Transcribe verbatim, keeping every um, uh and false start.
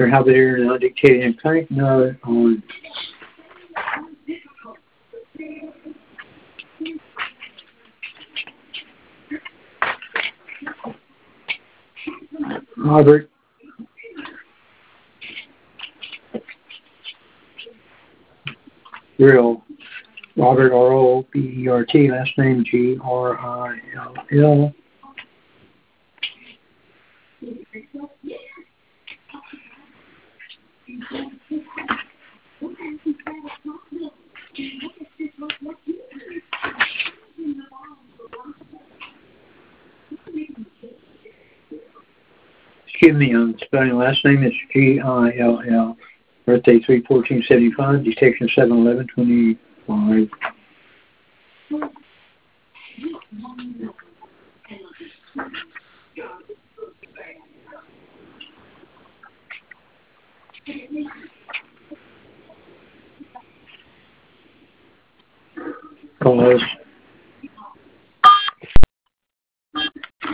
Mister Halberdier now dictating a crank note on Robert Grill. Robert R O B E R T, last name G R I L L. Excuse me, I'm spelling last name is G I L L. Birthday three fourteen seventy five. Detection seven eleven twenty five. Cause